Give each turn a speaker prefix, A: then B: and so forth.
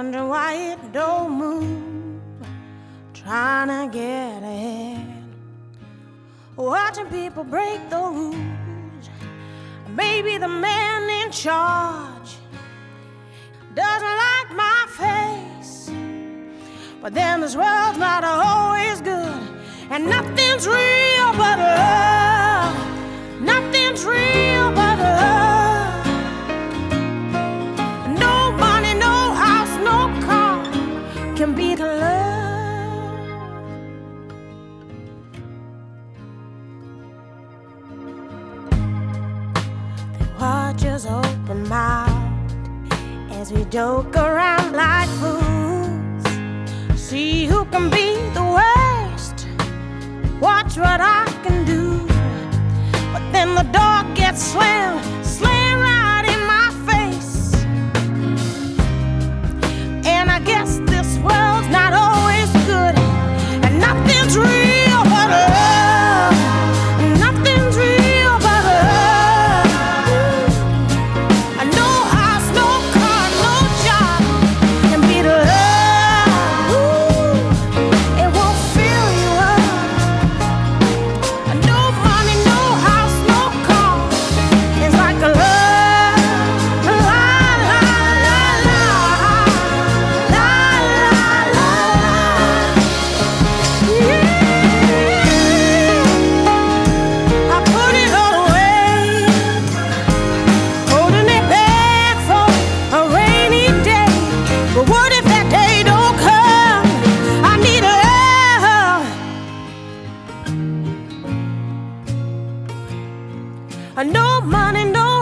A: wondering why it don't move, trying to get ahead, watching people break the rules. Maybe the man in charge doesn't like my face, but then this world's not always good, and nothing's real but love. Nothing's real but love. No money, no house, no car can beat love. They watch us open mouthed as we joke around like fools. See who can be the worst. Watch what I can do. But then the door gets slammed right in my face. And I guess this world's not always good, and nothing's real but love. Nothing's real but love. No house, no car, no job can beat love. It won't fill you up. No money, no house, no car. It's like a love. La la la la. La la la la. Yeah. I put it all away, holding it back for a rainy day. But what if that day don't come? I need love. No money, no